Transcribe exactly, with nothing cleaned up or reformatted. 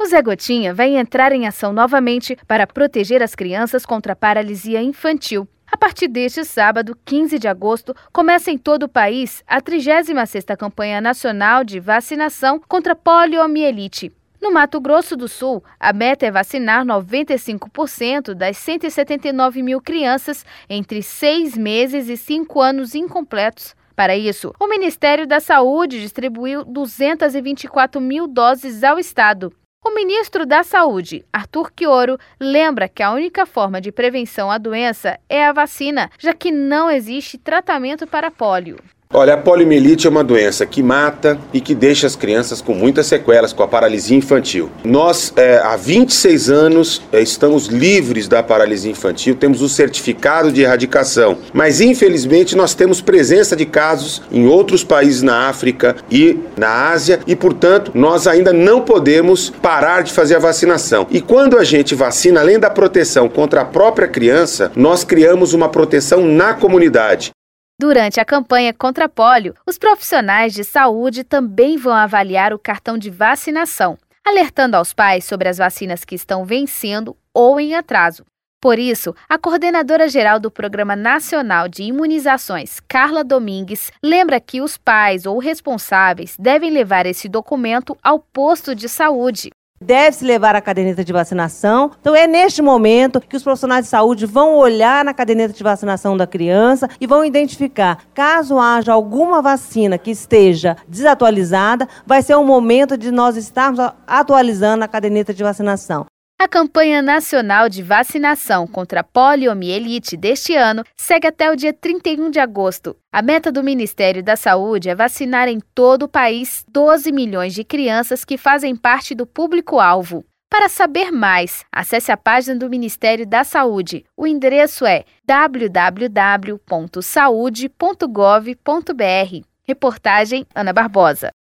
O Zé Gotinha vai entrar em ação novamente para proteger as crianças contra a paralisia infantil. A partir deste sábado, quinze de agosto, começa em todo o país a trigésima sexta Campanha Nacional de Vacinação contra Poliomielite. No Mato Grosso do Sul, a meta é vacinar noventa e cinco por cento das cento e setenta e nove mil crianças entre seis meses e cinco anos incompletos. Para isso, o Ministério da Saúde distribuiu duzentas e vinte e quatro mil doses ao estado. O ministro da Saúde, Arthur Quioro, lembra que a única forma de prevenção à doença é a vacina, já que não existe tratamento para pólio. Olha, a poliomielite é uma doença que mata e que deixa as crianças com muitas sequelas, com a paralisia infantil. Nós, é, há vinte e seis anos, é, estamos livres da paralisia infantil, temos o certificado de erradicação, mas infelizmente nós temos presença de casos em outros países na África e na Ásia e, portanto, nós ainda não podemos parar de fazer a vacinação. E quando a gente vacina, além da proteção contra a própria criança, nós criamos uma proteção na comunidade. Durante a campanha contra pólio, os profissionais de saúde também vão avaliar o cartão de vacinação, alertando aos pais sobre as vacinas que estão vencendo ou em atraso. Por isso, a coordenadora-geral do Programa Nacional de Imunizações, Carla Domingues, lembra que os pais ou responsáveis devem levar esse documento ao posto de saúde. Deve-se levar a caderneta de vacinação. Então é neste momento que os profissionais de saúde vão olhar na caderneta de vacinação da criança e vão identificar, caso haja alguma vacina que esteja desatualizada, vai ser o momento de nós estarmos atualizando a caderneta de vacinação. A campanha nacional de vacinação contra a poliomielite deste ano segue até o dia trinta e um de agosto. A meta do Ministério da Saúde é vacinar em todo o país doze milhões de crianças que fazem parte do público-alvo. Para saber mais, acesse a página do Ministério da Saúde. O endereço é w w w ponto saude ponto gov ponto b r. Reportagem Ana Barbosa.